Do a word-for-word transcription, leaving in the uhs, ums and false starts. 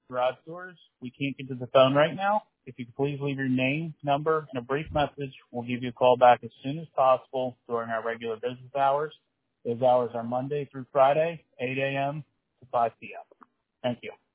garage doors. We can't get to the phone right now. If you could please leave your name, number, and a brief message, we'll give you a call back as soon as possible during our regular business hours. Those hours are Monday through Friday, eight a.m. to five p.m. Thank you.